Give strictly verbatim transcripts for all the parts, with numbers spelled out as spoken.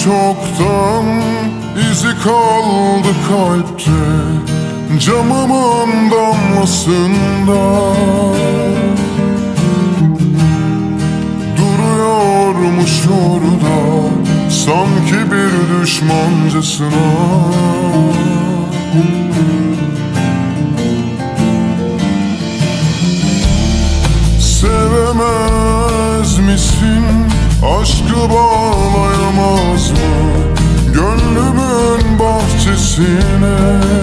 çoktan, izi kaldı kalpte, camımın damlasında. Duruyormuş orada, sanki bir düşmancasına. Sevemez misin, aşkı bağlayamaz mı gönlümün bahçesine?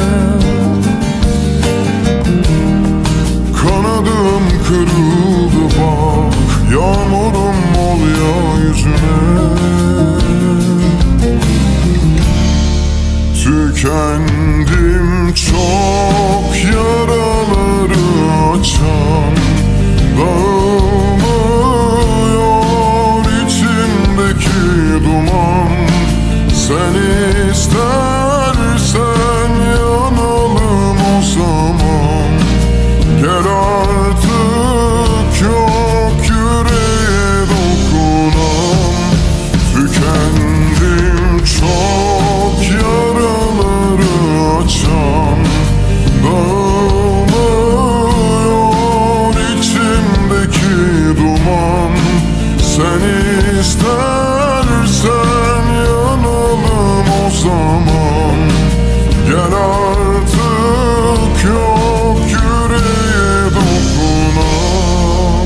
Kanadım kırıldı bak, yağmurum ol ya yüzüne. Tükendim çok, yaraları açan, dağılmıyor içimdeki duman. Sen istersen yanalım o zaman. Gel artık, yok yüreğe dokunan. Tükendim çok, yaraları açan, dağılmıyor içimdeki duman. Sen istersen yanalım o zaman. Gel artık, yok yüreğe dokunan.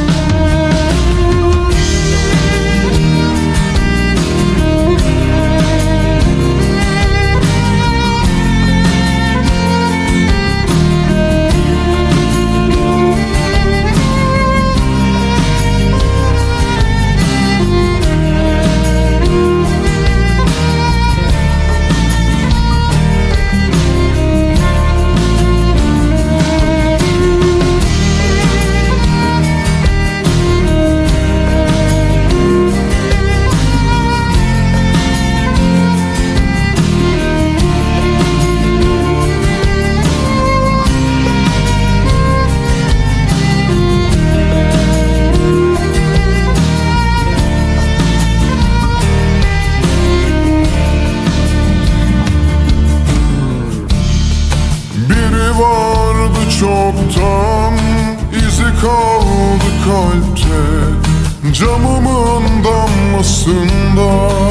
Vardı çoktan, izi kaldı kalpte, camımın damlasında.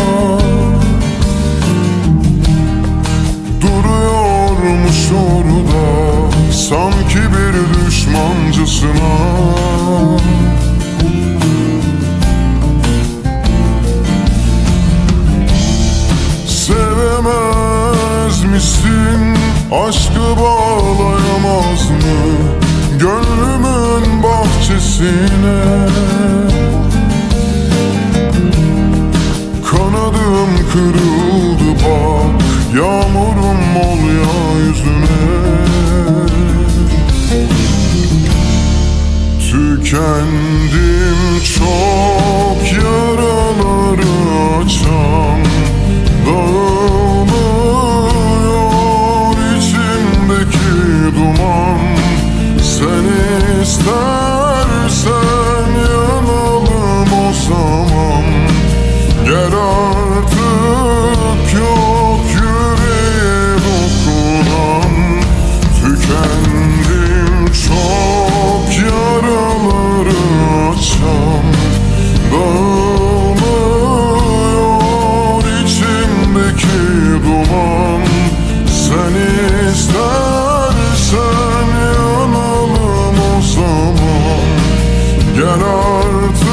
Duruyormuş orada, sanki bir düşmancasına. Sevemez misin, aşkı bağlayamaz mı gönlümün bahçesine? Kanadım kırıldı bak, yağmurum ol ya yüzüne. Tükendim çok, yaraları açan, dağılmıyor içimdeki duman. Sen istersen yanalım o zaman. Gel artık, yok yüreğe dokunan. Tükendim çok, yaraları açan, dağılmıyor içimdeki duman. Sen istersen yanalım o zaman. Gel artık.